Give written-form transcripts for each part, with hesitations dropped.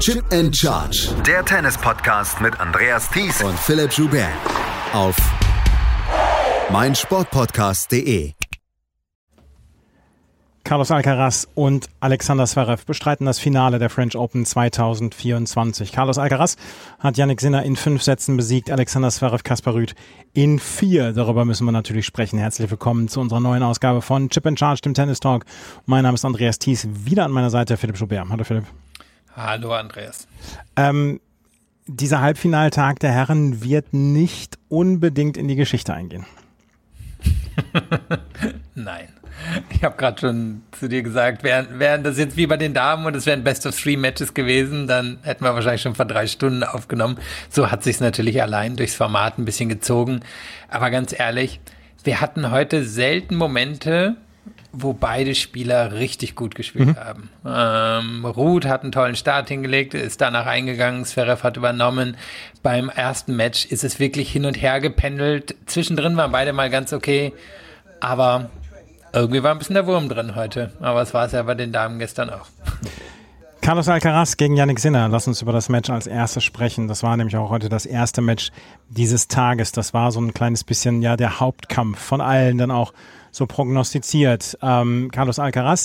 Chip and Charge. Der Tennis-Podcast mit Andreas Thies und Philipp Joubert. Auf meinsportpodcast.de. Carlos Alcaraz und Alexander Zverev bestreiten das Finale der French Open 2024. Carlos Alcaraz hat Jannik Sinner in 5 Sätzen besiegt, Alexander Zverev Casper Ruud in 4. Darüber müssen wir natürlich sprechen. Herzlich willkommen zu unserer neuen Ausgabe von Chip and Charge, dem Tennis Talk. Mein Name ist Andreas Thies, wieder an meiner Seite Philipp Joubert. Hallo Philipp. Hallo Andreas. Dieser Halbfinaltag der Herren wird nicht unbedingt in die Geschichte eingehen. Nein. Ich habe gerade schon zu dir gesagt, wären das jetzt wie bei den Damen und es wären Best-of-3-Matches gewesen, dann hätten wir wahrscheinlich schon vor 3 Stunden aufgenommen. So hat sich's natürlich allein durchs Format ein bisschen gezogen. Aber ganz ehrlich, wir hatten heute selten Momente, wo beide Spieler richtig gut gespielt haben. Ruud hat einen tollen Start hingelegt, ist danach eingegangen, Zverev hat übernommen. Beim ersten Match ist es wirklich hin und her gependelt. Zwischendrin waren beide mal ganz okay, aber irgendwie war ein bisschen der Wurm drin heute. Aber es war es ja bei den Damen gestern auch. Carlos Alcaraz gegen Jannik Sinner. Lass uns über das Match als erstes sprechen. Das war nämlich auch heute das erste Match dieses Tages. Das war so ein kleines bisschen ja der Hauptkampf von allen dann auch so prognostiziert. Carlos Alcaraz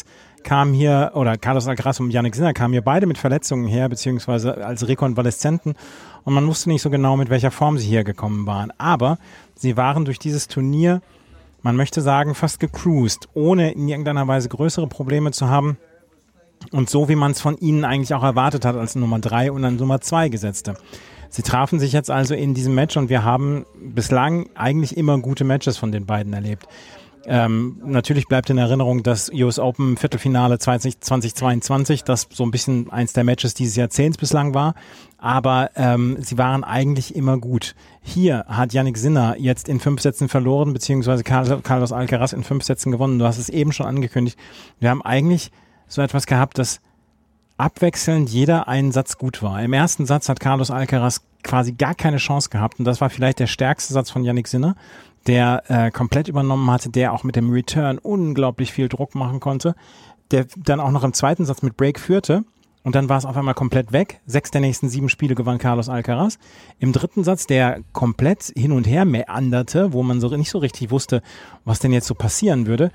und Jannik Sinner kamen hier beide mit Verletzungen her, beziehungsweise als Rekonvaleszenten. Und man wusste nicht so genau, mit welcher Form sie hier gekommen waren. Aber sie waren durch dieses Turnier, man möchte sagen, fast gecruised, ohne in irgendeiner Weise größere Probleme zu haben. Und so, wie man es von ihnen eigentlich auch erwartet hat, als Nummer 3 und dann Nummer 2 Gesetzte. Sie trafen sich jetzt also in diesem Match und wir haben bislang eigentlich immer gute Matches von den beiden erlebt. Natürlich bleibt in Erinnerung das US Open Viertelfinale 2022, das so ein bisschen eins der Matches dieses Jahrzehnts bislang war, aber sie waren eigentlich immer gut. Hier hat Jannik Sinner jetzt in 5 Sätzen verloren, beziehungsweise Carlos Alcaraz in 5 Sätzen gewonnen. Du hast es eben schon angekündigt. Wir haben eigentlich so etwas gehabt, dass abwechselnd jeder einen Satz gut war. Im ersten Satz hat Carlos Alcaraz quasi gar keine Chance gehabt und das war vielleicht der stärkste Satz von Jannik Sinner, der komplett übernommen hatte, der auch mit dem Return unglaublich viel Druck machen konnte, der dann auch noch im zweiten Satz mit Break führte und dann war es auf einmal komplett weg. 6 der nächsten 7 Spiele gewann Carlos Alcaraz. Im dritten Satz, der komplett hin und her meanderte, wo man so nicht so richtig wusste, was denn jetzt so passieren würde,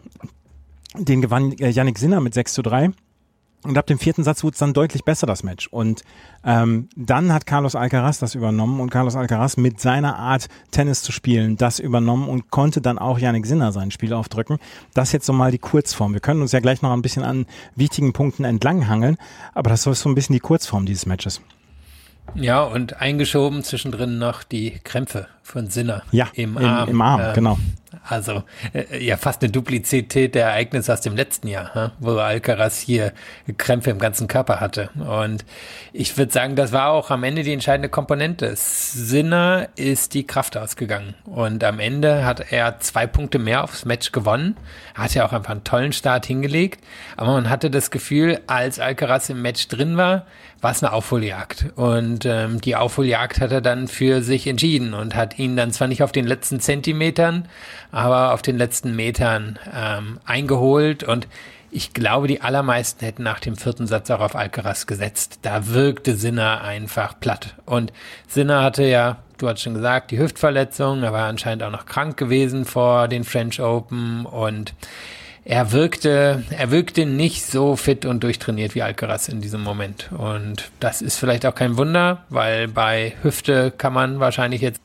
den gewann Jannik Sinner mit 6:3. Und ab dem 4. Satz wurde es dann deutlich besser, das Match. Und dann hat Carlos Alcaraz das übernommen und Carlos Alcaraz mit seiner Art, Tennis zu spielen, das übernommen und konnte dann auch Jannik Sinner sein Spiel aufdrücken. Das ist jetzt so mal die Kurzform. Wir können uns ja gleich noch ein bisschen an wichtigen Punkten entlanghangeln, aber das ist so ein bisschen die Kurzform dieses Matches. Ja, und eingeschoben zwischendrin noch die Krämpfe von Sinner im Arm. Im Arm, genau. Also ja fast eine Duplizität der Ereignisse aus dem letzten Jahr, wo Alcaraz hier Krämpfe im ganzen Körper hatte. Und ich würde sagen, das war auch am Ende die entscheidende Komponente. Sinner ist die Kraft ausgegangen. Und am Ende hat er 2 Punkte mehr aufs Match gewonnen. Er hat ja auch einfach einen tollen Start hingelegt. Aber man hatte das Gefühl, als Alcaraz im Match drin war es eine Aufholjagd. Und die Aufholjagd hat er dann für sich entschieden und hat ihn dann zwar nicht auf den letzten Zentimetern, aber auf den letzten Metern eingeholt. Und ich glaube, die allermeisten hätten nach dem 4. Satz auch auf Alcaraz gesetzt. Da wirkte Sinner einfach platt. Und Sinner hatte ja, du hast schon gesagt, die Hüftverletzung. Er war anscheinend auch noch krank gewesen vor den French Open und er wirkte nicht so fit und durchtrainiert wie Alcaraz in diesem Moment. Und das ist vielleicht auch kein Wunder, weil bei Hüfte kann man wahrscheinlich jetzt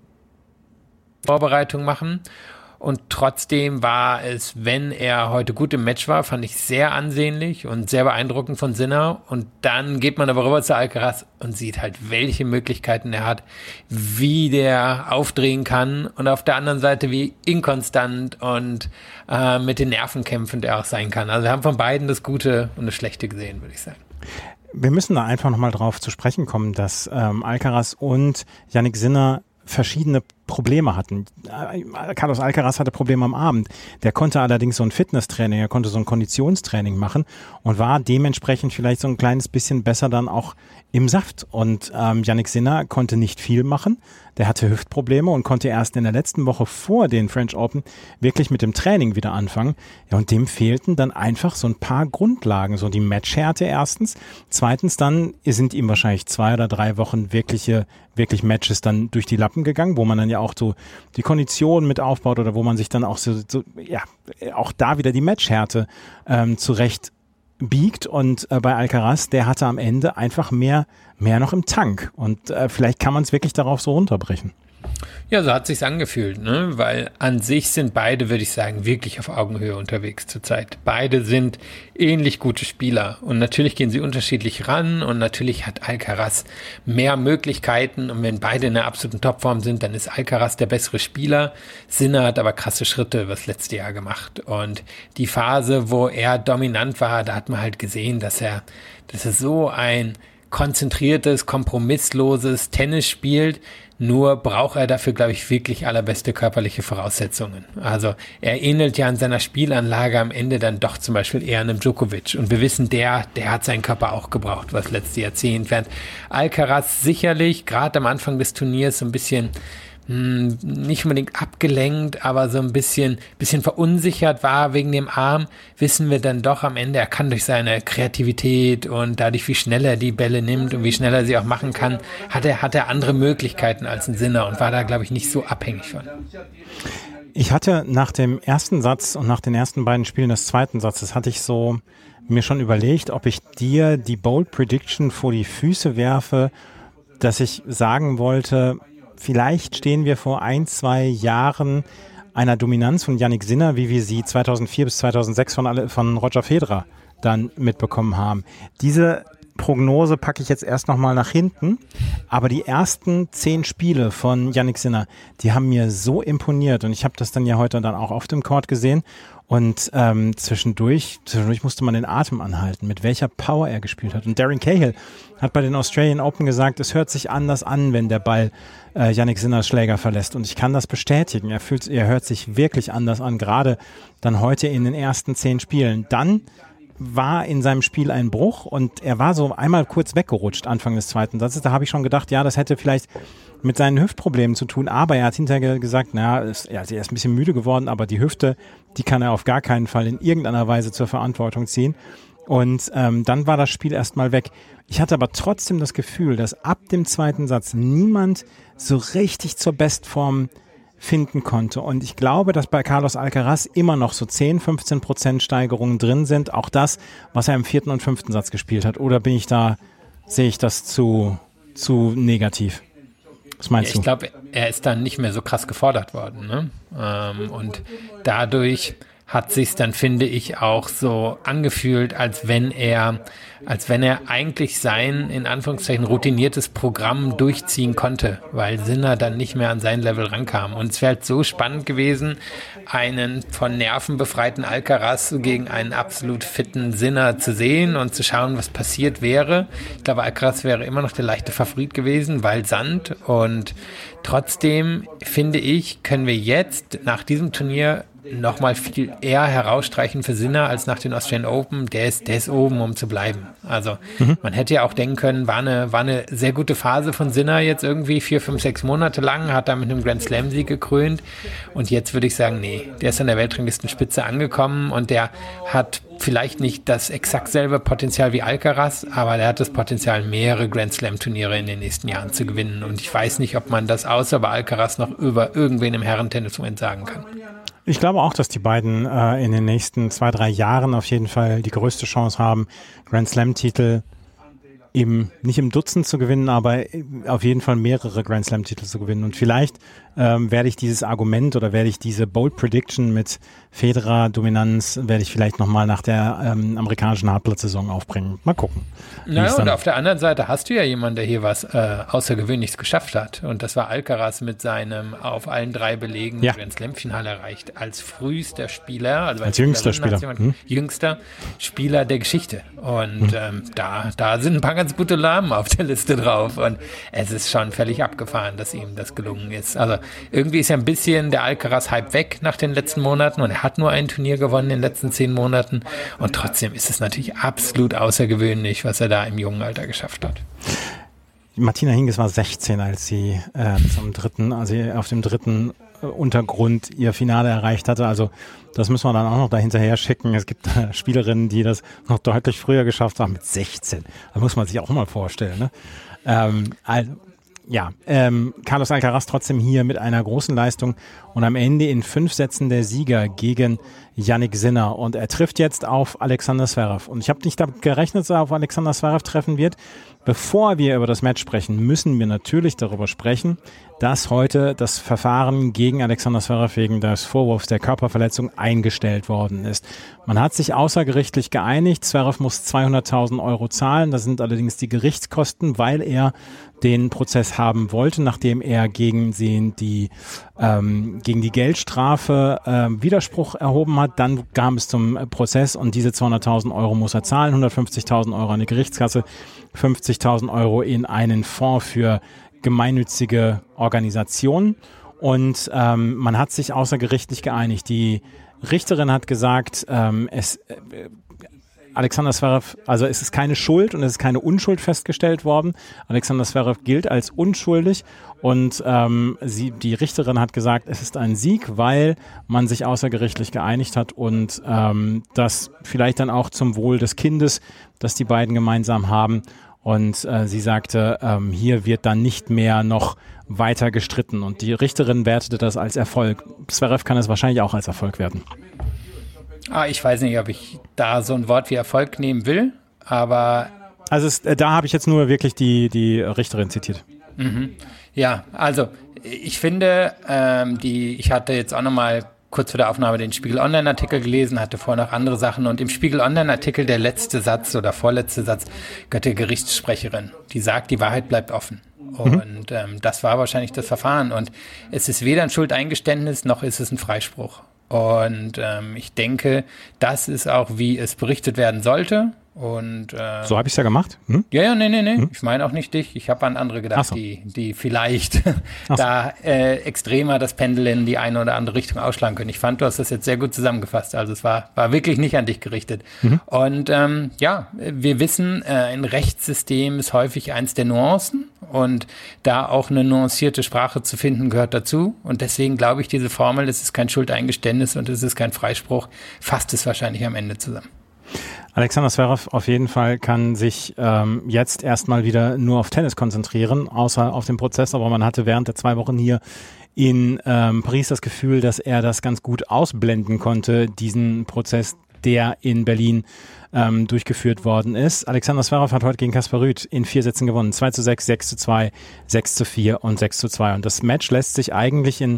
Vorbereitung machen. Und trotzdem war es, wenn er heute gut im Match war, fand ich sehr ansehnlich und sehr beeindruckend von Sinner. Und dann geht man aber rüber zu Alcaraz und sieht halt, welche Möglichkeiten er hat, wie der aufdrehen kann und auf der anderen Seite, wie inkonstant und mit den Nerven kämpfend er auch sein kann. Also wir haben von beiden das Gute und das Schlechte gesehen, würde ich sagen. Wir müssen da einfach nochmal drauf zu sprechen kommen, dass Alcaraz und Jannik Sinner verschiedene Probleme hatten. Carlos Alcaraz hatte Probleme am Abend. Der konnte allerdings so ein Fitnesstraining, er konnte so ein Konditionstraining machen und war dementsprechend vielleicht so ein kleines bisschen besser dann auch im Saft. Und Jannik Sinner konnte nicht viel machen. Der hatte Hüftprobleme und konnte erst in der letzten Woche vor den French Open wirklich mit dem Training wieder anfangen. Ja, und dem fehlten dann einfach so ein paar Grundlagen, so die Matchhärte erstens. Zweitens dann sind ihm wahrscheinlich 2 oder 3 Wochen wirklich Matches dann durch die Lappen gegangen, wo man dann ja auch so die Kondition mit aufbaut oder wo man sich dann auch auch da wieder die Matchhärte zurecht biegt. Und bei Alcaraz, der hatte am Ende einfach mehr noch im Tank. Und vielleicht kann man es wirklich darauf so runterbrechen. Ja, so hat sich's angefühlt, ne? Weil an sich sind beide, würde ich sagen, wirklich auf Augenhöhe unterwegs zurzeit. Beide sind ähnlich gute Spieler und natürlich gehen sie unterschiedlich ran und natürlich hat Alcaraz mehr Möglichkeiten und wenn beide in der absoluten Topform sind, dann ist Alcaraz der bessere Spieler. Sinner hat aber krasse Schritte über das letzte Jahr gemacht und die Phase, wo er dominant war, da hat man halt gesehen, dass er so ein konzentriertes, kompromissloses Tennis spielt. Nur braucht er dafür, glaube ich, wirklich allerbeste körperliche Voraussetzungen. Also er ähnelt ja an seiner Spielanlage am Ende dann doch zum Beispiel eher einem Djokovic. Und wir wissen, der hat seinen Körper auch gebraucht, was letzte Jahrzehnt während Alcaraz sicherlich gerade am Anfang des Turniers so ein bisschen nicht unbedingt abgelenkt, aber so ein bisschen verunsichert war wegen dem Arm, wissen wir dann doch am Ende, er kann durch seine Kreativität und dadurch, wie schnell er die Bälle nimmt und wie schnell er sie auch machen kann, hat er andere Möglichkeiten als ein Sinner und war da, glaube ich, nicht so abhängig von. Ich hatte nach dem ersten Satz und nach den ersten beiden Spielen des zweiten Satzes hatte ich so mir schon überlegt, ob ich dir die Bold Prediction vor die Füße werfe, dass ich sagen wollte, vielleicht stehen wir vor 1-2 Jahren einer Dominanz von Jannik Sinner, wie wir sie 2004 bis 2006 von Roger Federer dann mitbekommen haben. Diese Prognose packe ich jetzt erst nochmal nach hinten, aber die ersten 10 Spiele von Jannik Sinner, die haben mir so imponiert und ich habe das dann ja heute dann auch auf dem Court gesehen und zwischendurch musste man den Atem anhalten, mit welcher Power er gespielt hat. Und Darren Cahill hat bei den Australian Open gesagt, es hört sich anders an, wenn der Ball Jannik Sinners Schläger verlässt. Und ich kann das bestätigen. Er hört sich wirklich anders an, gerade dann heute in den ersten 10 Spielen. Dann war in seinem Spiel ein Bruch und er war so einmal kurz weggerutscht Anfang des zweiten Satzes. Da habe ich schon gedacht, ja, das hätte vielleicht mit seinen Hüftproblemen zu tun, aber er hat hinterher gesagt, er ist ein bisschen müde geworden, aber die Hüfte, die kann er auf gar keinen Fall in irgendeiner Weise zur Verantwortung ziehen. Und dann war das Spiel erstmal weg. Ich hatte aber trotzdem das Gefühl, dass ab dem zweiten Satz niemand so richtig zur Bestform finden konnte. Und ich glaube, dass bei Carlos Alcaraz immer noch so 10-15% Steigerungen drin sind. Auch das, was er im 4. und 5. Satz gespielt hat. Oder sehe ich das zu negativ? Was meinst du? Ich glaube, er ist dann nicht mehr so krass gefordert worden, ne? Und dadurch hat sich's dann, finde ich, auch so angefühlt, als wenn er eigentlich sein, in Anführungszeichen, routiniertes Programm durchziehen konnte, weil Sinner dann nicht mehr an sein Level rankam. Und es wäre halt so spannend gewesen, einen von Nerven befreiten Alcaraz gegen einen absolut fitten Sinner zu sehen und zu schauen, was passiert wäre. Ich glaube, Alcaraz wäre immer noch der leichte Favorit gewesen, weil Sand. Und trotzdem, finde ich, können wir jetzt nach diesem Turnier nochmal viel eher herausstreichen für Sinner als nach den Australian Open. Der ist oben, um zu bleiben. Also man hätte ja auch denken können, war eine sehr gute Phase von Sinner jetzt irgendwie 4, 5, 6 Monate lang, hat da mit einem Grand Slam Sieg gekrönt und jetzt würde ich sagen, nee, der ist an der Weltranglistenspitze angekommen und der hat vielleicht nicht das exakt selbe Potenzial wie Alcaraz, aber der hat das Potenzial, mehrere Grand Slam Turniere in den nächsten Jahren zu gewinnen und ich weiß nicht, ob man das außer bei Alcaraz noch über irgendwen im Herrentennis-Moment sagen kann. Ich glaube auch, dass die beiden in den nächsten 2-3 Jahren auf jeden Fall die größte Chance haben, Grand Slam-Titel eben nicht im Dutzend zu gewinnen, aber auf jeden Fall mehrere Grand Slam-Titel zu gewinnen. Und vielleicht werde ich dieses Argument oder werde ich diese Bold Prediction mit Federer-Dominanz, werde ich vielleicht nochmal nach der amerikanischen Hartplatz-Saison aufbringen. Mal gucken. Naja, und auf der anderen Seite hast du ja jemanden, der hier was Außergewöhnliches geschafft hat. Und das war Alcaraz mit seinem auf allen 3 Belegen Grand Slam-Finale erreicht. Als frühester Spieler, also als jüngster Spieler. Jüngster Spieler der Geschichte. Und da sind ein paar ganz gute Namen auf der Liste drauf und es ist schon völlig abgefahren, dass ihm das gelungen ist. Also irgendwie ist ja ein bisschen der Alcaraz-Hype weg nach den letzten Monaten und er hat nur ein Turnier gewonnen in den letzten 10 Monaten und trotzdem ist es natürlich absolut außergewöhnlich, was er da im jungen Alter geschafft hat. Martina Hingis war 16, als sie auf dem dritten Untergrund ihr Finale erreicht hatte. Also das müssen wir dann auch noch dahinterher schicken. Es gibt Spielerinnen, die das noch deutlich früher geschafft haben, mit 16. Das muss man sich auch mal vorstellen. Ne? Carlos Alcaraz trotzdem hier mit einer großen Leistung und am Ende in 5 Sätzen der Sieger gegen Jannik Sinner und er trifft jetzt auf Alexander Zverev und ich habe nicht damit gerechnet, dass er auf Alexander Zverev treffen wird. Bevor wir über das Match sprechen, müssen wir natürlich darüber sprechen, dass heute das Verfahren gegen Alexander Zverev wegen des Vorwurfs der Körperverletzung eingestellt worden ist. Man hat sich außergerichtlich geeinigt, Zverev muss 200.000 € zahlen, das sind allerdings die Gerichtskosten, weil er den Prozess haben wollte, nachdem er gegen die Geldstrafe Widerspruch erhoben hat. Dann kam es zum Prozess und diese 200.000 € muss er zahlen, 150.000 € an die Gerichtskasse, 50.000 € in einen Fonds für gemeinnützige Organisationen und man hat sich außergerichtlich geeinigt. Die Richterin hat gesagt, Alexander Zverev, also es ist keine Schuld und es ist keine Unschuld festgestellt worden. Alexander Zverev gilt als unschuldig und die Richterin hat gesagt, es ist ein Sieg, weil man sich außergerichtlich geeinigt hat und das vielleicht dann auch zum Wohl des Kindes, das die beiden gemeinsam haben. Und sie sagte, hier wird dann nicht mehr noch weiter gestritten und die Richterin wertete das als Erfolg. Zverev kann es wahrscheinlich auch als Erfolg werten. Ich weiß nicht, ob ich da so ein Wort wie Erfolg nehmen will, aber... Also da habe ich jetzt nur wirklich die Richterin zitiert. Mhm. Ja, also ich finde, ich hatte jetzt auch nochmal kurz vor der Aufnahme den Spiegel-Online-Artikel gelesen, hatte vorher noch andere Sachen und im Spiegel-Online-Artikel der letzte Satz oder vorletzte Satz gehört der Gerichtssprecherin, die sagt, die Wahrheit bleibt offen. Und das war wahrscheinlich das Verfahren und es ist weder ein Schuldeingeständnis noch ist es ein Freispruch. Und ich denke, das ist auch, wie es berichtet werden sollte. Und so habe ich es ja gemacht. Nee. Ich meine auch nicht dich. Ich habe an andere gedacht, so. die vielleicht da extremer das Pendel in die eine oder andere Richtung ausschlagen können. Ich fand, du hast das jetzt sehr gut zusammengefasst. Also es war wirklich nicht an dich gerichtet. Und wir wissen, ein Rechtssystem ist häufig eins der Nuancen. Und da auch eine nuancierte Sprache zu finden, gehört dazu. Und deswegen glaube ich, diese Formel, es ist kein Schuldeingeständnis und es ist kein Freispruch, fasst es wahrscheinlich am Ende zusammen. Alexander Zverev auf jeden Fall kann sich jetzt erstmal wieder nur auf Tennis konzentrieren, außer auf den Prozess. Aber man hatte während der 2 Wochen hier in Paris das Gefühl, dass er das ganz gut ausblenden konnte, diesen Prozess, der in Berlin durchgeführt worden ist. Alexander Zverev hat heute gegen Casper Ruud in 4 Sätzen gewonnen. 2:6, 6:2, 6:4 und 6:2. Und das Match lässt sich eigentlich in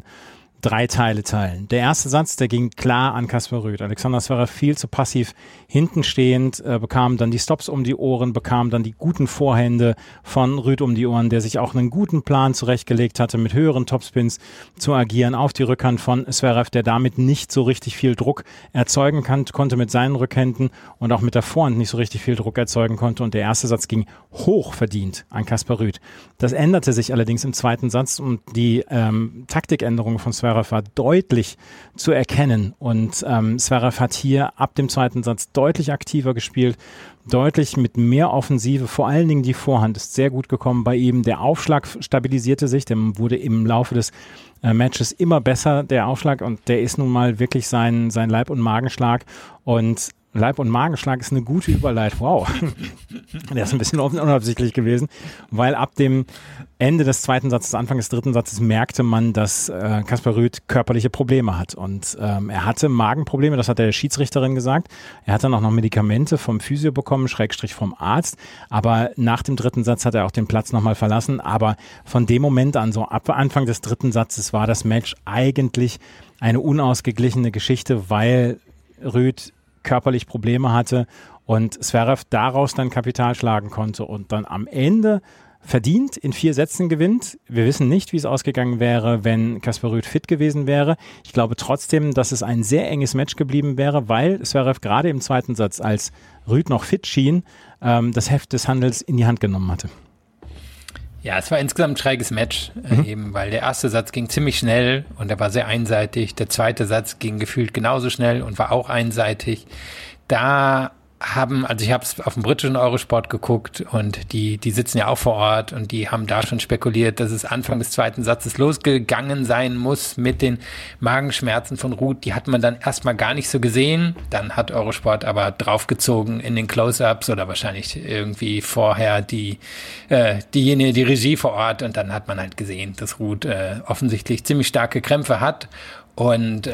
3 Teile teilen. Der erste Satz, der ging klar an Casper Ruud. Alexander Zverev viel zu passiv hinten stehend, bekam dann die Stops um die Ohren, bekam dann die guten Vorhände von Ruud um die Ohren, der sich auch einen guten Plan zurechtgelegt hatte, mit höheren Topspins zu agieren auf die Rückhand von Zverev, der damit nicht so richtig viel Druck erzeugen konnte mit seinen Rückhänden und auch mit der Vorhand nicht so richtig viel Druck erzeugen konnte. Und der erste Satz ging hoch verdient an Casper Ruud. Das änderte sich allerdings im zweiten Satz und die Taktikänderung von Zverev war deutlich zu erkennen und Zverev hat hier ab dem zweiten Satz deutlich aktiver gespielt, deutlich mit mehr Offensive, vor allen Dingen die Vorhand ist sehr gut gekommen bei ihm, der Aufschlag stabilisierte sich, der wurde im Laufe des Matches immer besser, der Aufschlag und der ist nun mal wirklich sein Leib- und Magenschlag und Leib- und Magenschlag ist eine gute Überleitung. Wow, der ist ein bisschen unabsichtlich gewesen, weil ab dem Ende des zweiten Satzes, Anfang des dritten Satzes merkte man, dass Casper Ruud körperliche Probleme hat und er hatte Magenprobleme, das hat der Schiedsrichterin gesagt. Er hat dann auch noch Medikamente vom Physio bekommen, / vom Arzt, aber nach dem dritten Satz hat er auch den Platz nochmal verlassen, aber von dem Moment an, so ab Anfang des dritten Satzes war das Match eigentlich eine unausgeglichene Geschichte, weil Ruud körperlich Probleme hatte und Zverev daraus dann Kapital schlagen konnte und dann am Ende verdient in 4 Sätzen gewinnt. Wir wissen nicht, wie es ausgegangen wäre, wenn Casper Ruud fit gewesen wäre. Ich glaube trotzdem, dass es ein sehr enges Match geblieben wäre, weil Zverev gerade im zweiten Satz, als Ruud noch fit schien, das Heft des Handels in die Hand genommen hatte. Ja, es war insgesamt ein schräges Match, eben weil der erste Satz ging ziemlich schnell und er war sehr einseitig. Der zweite Satz ging gefühlt genauso schnell und war auch einseitig. Also ich habe es auf dem britischen Eurosport geguckt und die sitzen ja auch vor Ort und die haben da schon spekuliert, dass es Anfang des zweiten Satzes losgegangen sein muss mit den Magenschmerzen von Ruud. Die hat man dann erstmal gar nicht so gesehen. Dann hat Eurosport aber draufgezogen in den Close-Ups oder wahrscheinlich irgendwie vorher die Regie vor Ort und dann hat man halt gesehen, dass Ruud offensichtlich ziemlich starke Krämpfe hat. Und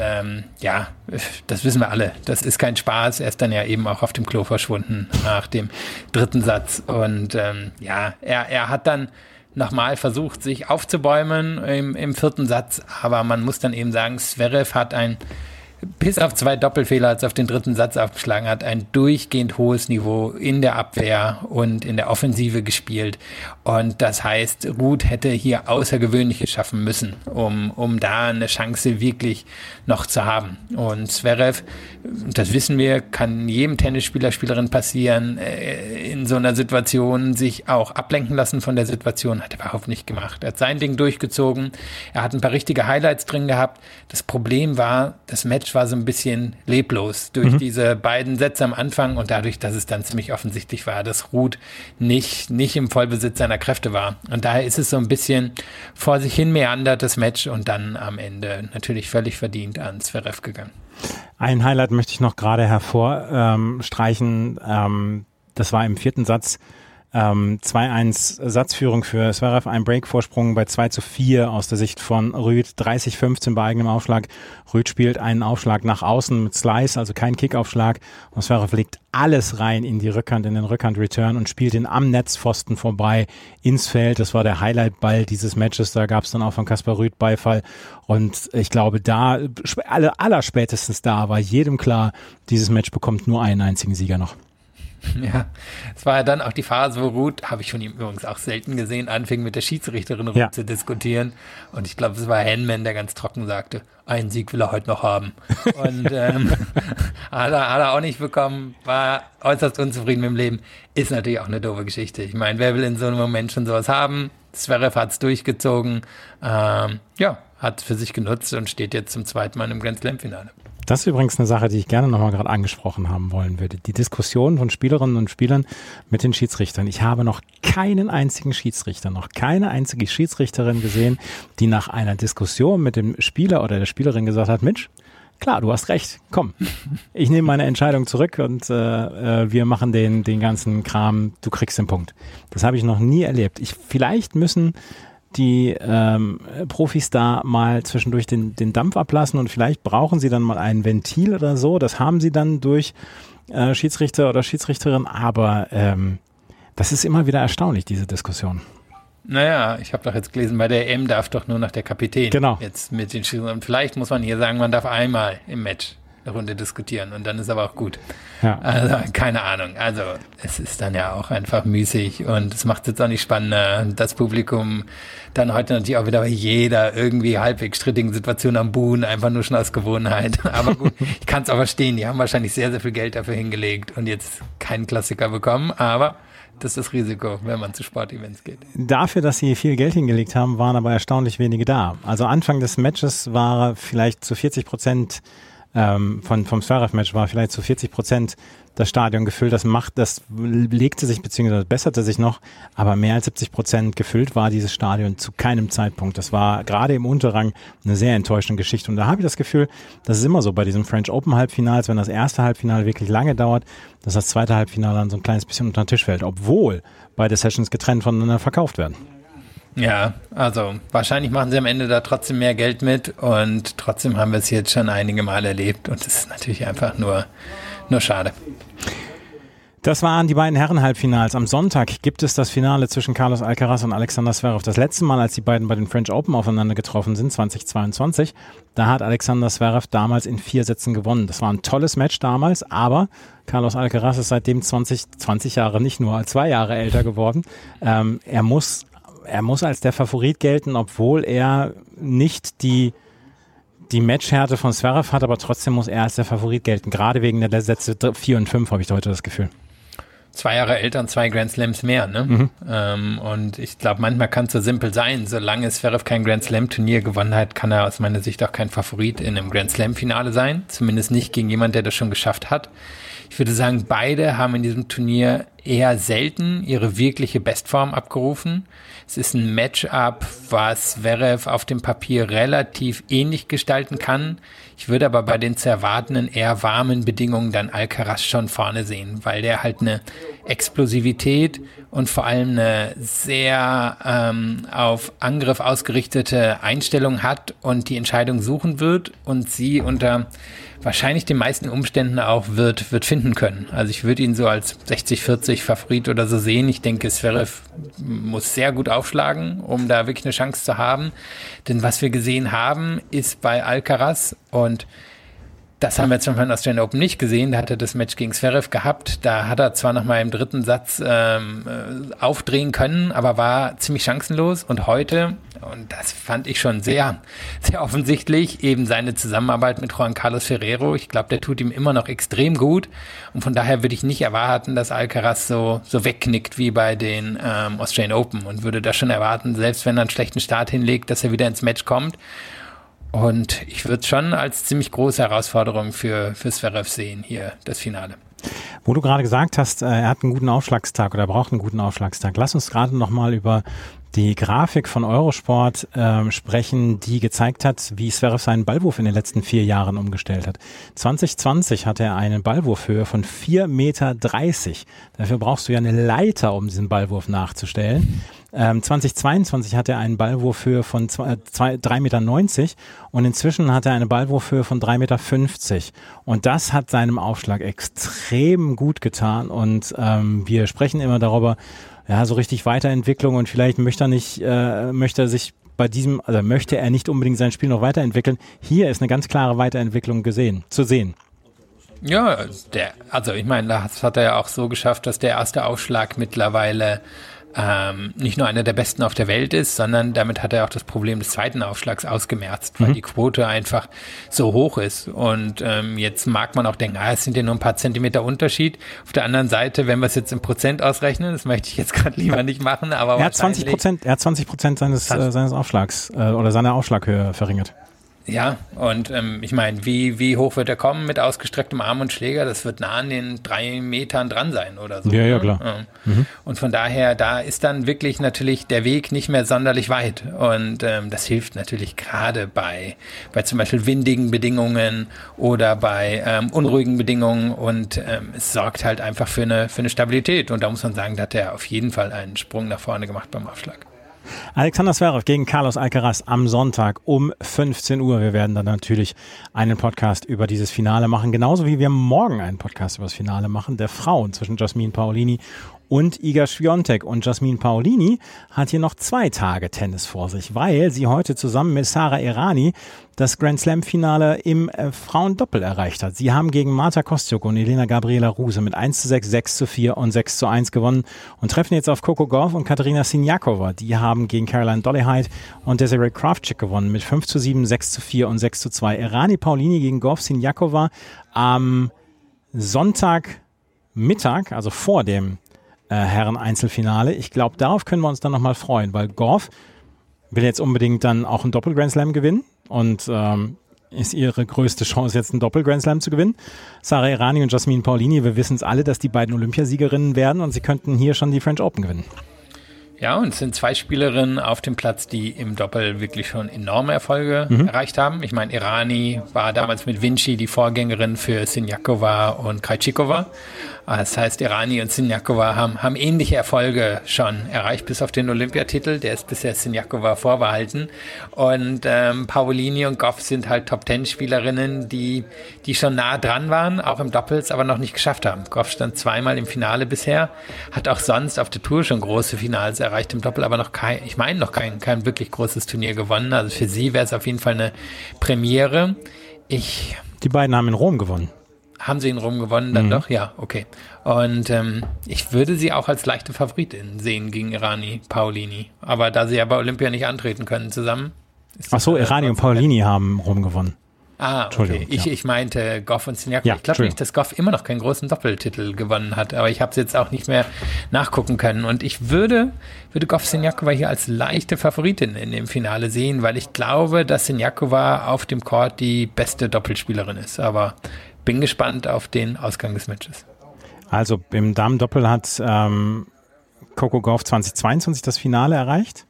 das wissen wir alle. Das ist kein Spaß. Er ist dann ja eben auch auf dem Klo verschwunden nach dem dritten Satz. Und er hat dann nochmal versucht, sich aufzubäumen im vierten Satz. Aber man muss dann eben sagen, Zverev hat bis auf 2 Doppelfehler, als er auf den dritten Satz aufgeschlagen hat, ein durchgehend hohes Niveau in der Abwehr und in der Offensive gespielt. Und das heißt, Ruud hätte hier Außergewöhnliches schaffen müssen, um da eine Chance wirklich noch zu haben. Und Zverev, das wissen wir, kann jedem Tennisspieler, Spielerin passieren, in so einer Situation sich auch ablenken lassen von der Situation, hat er überhaupt nicht gemacht. Er hat sein Ding durchgezogen, er hat ein paar richtige Highlights drin gehabt. Das Problem war, das Match war so ein bisschen leblos durch diese beiden Sätze am Anfang und dadurch, dass es dann ziemlich offensichtlich war, dass Ruud nicht im Vollbesitz seiner Kräfte war. Und daher ist es so ein bisschen vor sich hin meandert, das Match, und dann am Ende natürlich völlig verdient an Zverev gegangen. Ein Highlight möchte ich noch gerade hervorstreichen. Das war im vierten Satz. 2-1 Satzführung für Zverev, ein Breakvorsprung bei 2:4 aus der Sicht von Ruud, 30-15 bei eigenem Aufschlag. Ruud spielt einen Aufschlag nach außen mit Slice, also kein Kickaufschlag. Und Zverev legt alles rein in die Rückhand, in den Rückhand-Return und spielt ihn am Netzpfosten vorbei ins Feld. Das war der Highlight-Ball dieses Matches. Da gab es dann auch von Casper Ruud Beifall. Und ich glaube, allerspätestens da war jedem klar, dieses Match bekommt nur einen einzigen Sieger noch. Ja, es war ja dann auch die Phase, wo Ruud, habe ich von ihm übrigens auch selten gesehen, anfing mit der Schiedsrichterin zu diskutieren. Und ich glaube, es war Henman, der ganz trocken sagte, einen Sieg will er heute noch haben. Und hat er auch nicht bekommen, war äußerst unzufrieden mit dem Leben. Ist natürlich auch eine doofe Geschichte. Ich meine, wer will in so einem Moment schon sowas haben? Zverev hat es durchgezogen, hat es für sich genutzt und steht jetzt zum zweiten Mal im Grand Slam-Finale. Das ist übrigens eine Sache, die ich gerne nochmal gerade angesprochen haben wollen würde. Die Diskussion von Spielerinnen und Spielern mit den Schiedsrichtern. Ich habe noch keinen einzigen Schiedsrichter, noch keine einzige Schiedsrichterin gesehen, die nach einer Diskussion mit dem Spieler oder der Spielerin gesagt hat, Mensch, klar, du hast recht, komm, ich nehme meine Entscheidung zurück und wir machen den ganzen Kram, du kriegst den Punkt. Das habe ich noch nie erlebt. Vielleicht müssen die Profis da mal zwischendurch den Dampf ablassen und vielleicht brauchen sie dann mal ein Ventil oder so. Das haben sie dann durch Schiedsrichter oder Schiedsrichterin, aber das ist immer wieder erstaunlich, diese Diskussion. Naja, ich habe doch jetzt gelesen, bei der EM darf doch nur noch der Kapitän jetzt mit den Schiedsrichtern. Und vielleicht muss man hier sagen, man darf einmal im Match eine Runde diskutieren und dann ist aber auch gut. Ja. Also keine Ahnung. Also es ist dann ja auch einfach müßig und es macht es jetzt auch nicht spannender. Das Publikum dann heute natürlich auch wieder bei jeder irgendwie halbwegs strittigen Situation am Buhen, einfach nur schon aus Gewohnheit. Aber gut, ich kann es auch verstehen. Die haben wahrscheinlich sehr, sehr viel Geld dafür hingelegt und jetzt keinen Klassiker bekommen, aber das ist das Risiko, wenn man zu Sportevents geht. Dafür, dass sie viel Geld hingelegt haben, waren aber erstaunlich wenige da. Also Anfang des Matches war vielleicht zu 40% vom Zverev-Match war vielleicht zu 40% das Stadion gefüllt. Das legte sich bzw. besserte sich noch, aber mehr als 70% gefüllt war dieses Stadion zu keinem Zeitpunkt. Das war gerade im Unterrang eine sehr enttäuschende Geschichte. Und da habe ich das Gefühl, das ist immer so bei diesem French Open Halbfinals, wenn das erste Halbfinale wirklich lange dauert, dass das zweite Halbfinale dann so ein kleines bisschen unter den Tisch fällt, obwohl beide Sessions getrennt voneinander verkauft werden. Ja, also wahrscheinlich machen sie am Ende da trotzdem mehr Geld mit und trotzdem haben wir es jetzt schon einige Mal erlebt und das ist natürlich einfach nur schade. Das waren die beiden Herren-Halbfinals. Am Sonntag gibt es das Finale zwischen Carlos Alcaraz und Alexander Zverev. Das letzte Mal, als die beiden bei den French Open aufeinander getroffen sind, 2022, da hat Alexander Zverev damals in 4 Sätzen gewonnen. Das war ein tolles Match damals, aber Carlos Alcaraz ist seitdem 20 Jahre, nicht nur 2 Jahre älter geworden. Er muss als der Favorit gelten, obwohl er nicht die Matchhärte von Zverev hat, aber trotzdem muss er als der Favorit gelten. Gerade wegen der Sätze 4 und 5 habe ich heute das Gefühl. 2 Jahre älter und 2 Grand Slams mehr, ne? Und ich glaube, manchmal kann es so simpel sein. Solange Zverev kein Grand Slam Turnier gewonnen hat, kann er aus meiner Sicht auch kein Favorit in einem Grand Slam Finale sein. Zumindest nicht gegen jemand, der das schon geschafft hat. Ich würde sagen, beide haben in diesem Turnier eher selten ihre wirkliche Bestform abgerufen. Es ist ein Matchup, was Zverev auf dem Papier relativ ähnlich gestalten kann. Ich würde aber bei den zu erwartenden eher warmen Bedingungen dann Alcaraz schon vorne sehen, weil der halt eine Explosivität und vor allem eine sehr auf Angriff ausgerichtete Einstellung hat und die Entscheidung suchen wird und sie unter wahrscheinlich den meisten Umständen auch wird finden können. Also ich würde ihn so als 60-40 Favorit oder so sehen. Ich denke, Zverev muss sehr gut aufschlagen, um da wirklich eine Chance zu haben. Denn was wir gesehen haben, ist bei Alcaraz, und das haben wir jetzt beim Australian Open nicht gesehen, da hat er das Match gegen Zverev gehabt, da hat er zwar nochmal im 3. Satz aufdrehen können, aber war ziemlich chancenlos, und heute, und das fand ich schon sehr, sehr offensichtlich, eben seine Zusammenarbeit mit Juan Carlos Ferrero, ich glaube, der tut ihm immer noch extrem gut, und von daher würde ich nicht erwarten, dass Alcaraz so wegknickt wie bei den Australian Open, und würde da schon erwarten, selbst wenn er einen schlechten Start hinlegt, dass er wieder ins Match kommt. Und ich würde es schon als ziemlich große Herausforderung für Zverev sehen, hier das Finale. Wo du gerade gesagt hast, er hat einen guten Aufschlagstag oder braucht einen guten Aufschlagstag. Lass uns gerade nochmal über die Grafik von Eurosport sprechen, die gezeigt hat, wie Zverev seinen Ballwurf in den letzten 4 Jahren umgestellt hat. 2020 hatte er eine Ballwurfhöhe von 4,30 Meter. Dafür brauchst du ja eine Leiter, um diesen Ballwurf nachzustellen. 2022 hatte er eine Ballwurfhöhe von 3,90 Meter und inzwischen hat er eine Ballwurfhöhe von 3,50 Meter. Und das hat seinem Aufschlag extrem gut getan, und wir sprechen immer darüber, ja, so richtig Weiterentwicklung, und vielleicht möchte er nicht unbedingt sein Spiel noch weiterentwickeln. Hier ist eine ganz klare Weiterentwicklung zu sehen. Ja, also ich meine, das hat er ja auch so geschafft, dass der erste Aufschlag mittlerweile nicht nur einer der besten auf der Welt ist, sondern damit hat er auch das Problem des zweiten Aufschlags ausgemerzt, weil die Quote einfach so hoch ist. Und jetzt mag man auch denken, es sind ja nur ein paar Zentimeter Unterschied. Auf der anderen Seite, wenn wir es jetzt in Prozent ausrechnen, das möchte ich jetzt gerade lieber nicht machen, aber er hat 20% seines Aufschlags oder seiner Aufschlaghöhe verringert. Ja, und ich meine, wie hoch wird er kommen mit ausgestrecktem Arm und Schläger? Das wird nah an den 3 Metern dran sein oder so. Ja, klar. Ja. Und von daher, da ist dann wirklich natürlich der Weg nicht mehr sonderlich weit. Und das hilft natürlich gerade bei zum Beispiel windigen Bedingungen oder bei unruhigen Bedingungen, und es sorgt halt einfach für eine Stabilität. Und da muss man sagen, da hat er auf jeden Fall einen Sprung nach vorne gemacht beim Aufschlag. Alexander Zverev gegen Carlos Alcaraz am Sonntag um 15 Uhr. Wir werden dann natürlich einen Podcast über dieses Finale machen, genauso wie wir morgen einen Podcast über das Finale machen, der Frauen zwischen Jasmine Paolini und Iga Swiatek. Und Jasmine Paolini hat hier noch 2 Tage Tennis vor sich, weil sie heute zusammen mit Sara Errani das Grand Slam Finale im Frauendoppel erreicht hat. Sie haben gegen Marta Kostyuk und Elena Gabriela Ruse mit 1:6, 6:4 und 6:1 gewonnen und treffen jetzt auf Coco Gauff und Katerina Siniakova. Die haben gegen Caroline Dolehide und Desiree Kravchik gewonnen mit 5:7, 6:4 und 6:2. Errani Paolini gegen Gauff Siniakova am Sonntagmittag, also vor dem Herren-Einzelfinale. Ich glaube, darauf können wir uns dann nochmal freuen, weil Gauff will jetzt unbedingt dann auch einen Doppel-Grand Slam gewinnen, und ist ihre größte Chance, jetzt einen Doppel-Grand Slam zu gewinnen. Sara Errani und Jasmine Paolini, wir wissen es alle, dass die beiden Olympiasiegerinnen werden, und sie könnten hier schon die French Open gewinnen. Ja, und es sind 2 Spielerinnen auf dem Platz, die im Doppel wirklich schon enorme Erfolge erreicht haben. Ich meine, Errani war damals mit Vinci die Vorgängerin für Siniakova und Krejcikova. Das heißt, Errani und Siniakova haben ähnliche Erfolge schon erreicht, bis auf den Olympiatitel. Der ist bisher Siniakova vorbehalten. Und Paolini und Goff sind halt Top-10-Spielerinnen, die schon nah dran waren, auch im Doppels, aber noch nicht geschafft haben. Goff stand 2-mal im Finale bisher, hat auch sonst auf der Tour schon große Finals erreicht im Doppel, aber noch kein wirklich großes Turnier gewonnen. Also für sie wäre es auf jeden Fall eine Premiere. Die beiden haben in Rom gewonnen. Haben sie in Rom gewonnen dann doch? Ja, okay. Und ich würde sie auch als leichte Favoritin sehen gegen Errani, Paolini. Aber da sie ja bei Olympia nicht antreten können zusammen. Achso, Errani und Paolini haben Rom gewonnen. Ah, okay. Ich meinte Goff und Siniakova. Ja, ich glaube nicht, dass Goff immer noch keinen großen Doppeltitel gewonnen hat, aber ich habe es jetzt auch nicht mehr nachgucken können. Und ich würde Goff Siniakova hier als leichte Favoritin in dem Finale sehen, weil ich glaube, dass Siniakova auf dem Court die beste Doppelspielerin ist. Aber bin gespannt auf den Ausgang des Matches. Also im Damen-Doppel hat Coco Gauff 2022 das Finale erreicht.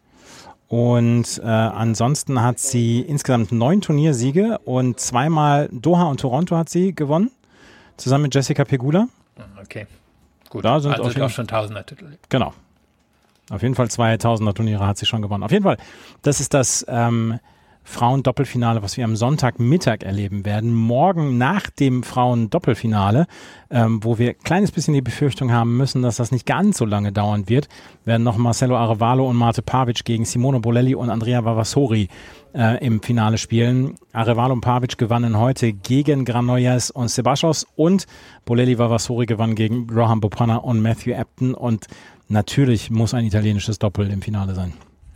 Und ansonsten hat sie insgesamt 9 Turniersiege und 2-mal Doha und Toronto hat sie gewonnen, zusammen mit Jessica Pegula. Okay, gut. Da sind also auch schon Tausender-Titel. Genau. Auf jeden Fall 2 Tausender-Turniere hat sie schon gewonnen. Auf jeden Fall, das ist das Frauen-Doppelfinale, was wir am Sonntagmittag erleben werden. Morgen nach dem Frauen-Doppelfinale, wo wir ein kleines bisschen die Befürchtung haben müssen, dass das nicht ganz so lange dauern wird, werden noch Marcelo Arevalo und Marte Pavic gegen Simone Bolelli und Andrea Vavasori im Finale spielen. Arevalo und Pavic gewannen heute gegen Granollers und Sebastos und Bolelli Vavasori gewann gegen Rohan Bopanna und Matthew Ebden und natürlich muss ein italienisches Doppel im Finale sein.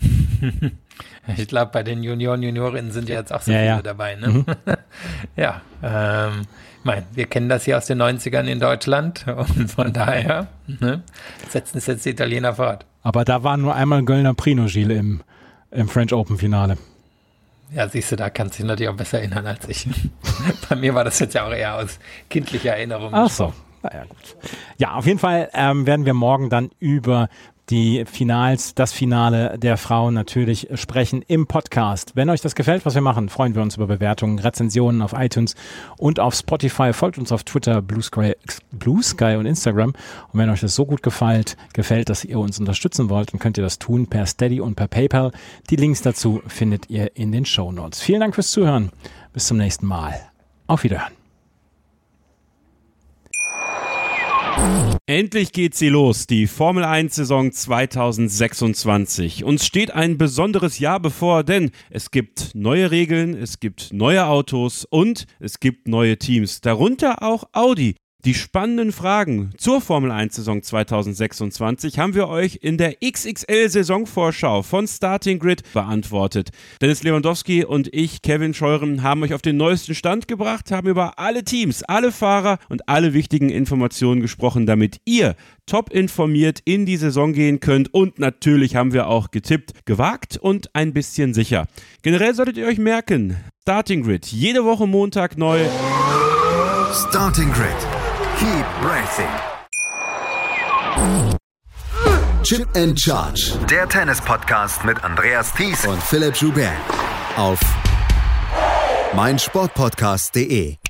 Ich glaube, bei den Juniorinnen sind ja jetzt auch so viele dabei. Ne? Ja, wir kennen das hier aus den 90ern in Deutschland und von daher setzen es jetzt die Italiener fort. Aber da war nur einmal Göllner Prino, Gilles, im French Open Finale. Ja, siehst du, da kannst du dich natürlich auch besser erinnern als ich. Bei mir war das jetzt ja auch eher aus kindlicher Erinnerung. Ach so, naja gut. Ja, auf jeden Fall werden wir morgen dann über die Finals, das Finale der Frauen natürlich sprechen im Podcast. Wenn euch das gefällt, was wir machen, freuen wir uns über Bewertungen, Rezensionen auf iTunes und auf Spotify. Folgt uns auf Twitter, Blue Sky und Instagram. Und wenn euch das so gut gefällt, dass ihr uns unterstützen wollt, dann könnt ihr das tun per Steady und per PayPal. Die Links dazu findet ihr in den Shownotes. Vielen Dank fürs Zuhören. Bis zum nächsten Mal. Auf Wiederhören. Endlich geht sie los, die Formel-1-Saison 2026. Uns steht ein besonderes Jahr bevor, denn es gibt neue Regeln, es gibt neue Autos und es gibt neue Teams, darunter auch Audi. Die spannenden Fragen zur Formel-1-Saison 2026 haben wir euch in der XXL-Saisonvorschau von Starting Grid beantwortet. Dennis Lewandowski und ich, Kevin Scheuren, haben euch auf den neuesten Stand gebracht, haben über alle Teams, alle Fahrer und alle wichtigen Informationen gesprochen, damit ihr top informiert in die Saison gehen könnt. Und natürlich haben wir auch getippt, gewagt und ein bisschen sicher. Generell solltet ihr euch merken, Starting Grid, jede Woche Montag neu. Starting Grid. Keep racing. Chip and Charge. Der Tennis-Podcast mit Andreas Thies und Philipp Joubert auf meinsportpodcast.de.